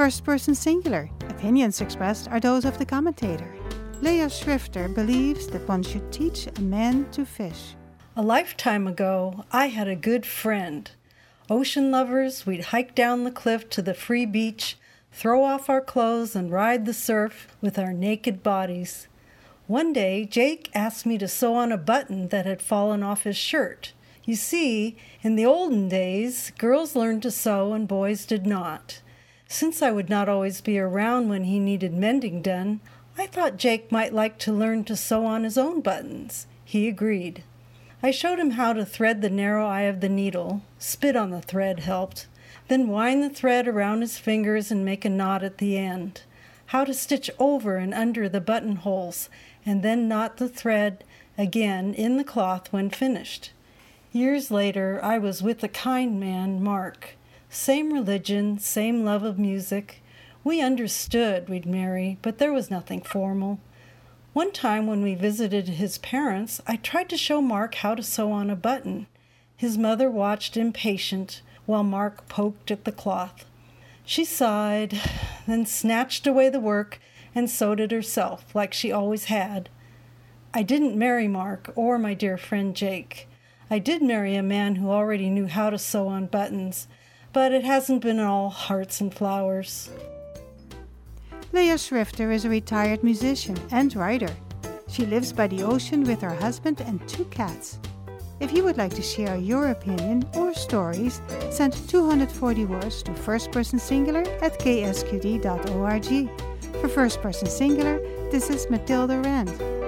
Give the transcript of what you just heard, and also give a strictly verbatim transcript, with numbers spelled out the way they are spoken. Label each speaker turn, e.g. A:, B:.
A: First person singular. Opinions expressed are those of the commentator. Leah Schrifter believes that one should teach a man to fish.
B: A lifetime ago, I had a good friend. Ocean lovers, we'd hike down the cliff to the free beach, throw off our clothes and ride the surf with our naked bodies. One day, Jake asked me to sew on a button that had fallen off his shirt. You see, in the olden days, girls learned to sew and boys did not. Since I would not always be around when he needed mending done, I thought Jake might like to learn to sew on his own buttons. He agreed. I showed him how to thread the narrow eye of the needle. Spit on the thread helped. Then wind the thread around his fingers and make a knot at the end. How to stitch over and under the buttonholes, and then knot the thread again in the cloth when finished. Years later, I was with the kind man, Mark. Same religion, same love of music. We understood we'd marry, but there was nothing formal. One time when we visited his parents, I tried to show Mark how to sew on a button. His mother watched impatient while Mark poked at the cloth. She sighed, then snatched away the work and sewed it herself, like she always had. I didn't marry Mark or my dear friend Jake. I did marry a man who already knew how to sew on buttons, but it hasn't been all hearts and flowers.
A: Leah Schrifter is a retired musician and writer. She lives by the ocean with her husband and two cats. If you would like to share your opinion or stories, send two hundred forty words to first person singular at k s q d dot org. For First Person Singular, this is Matilda Rand.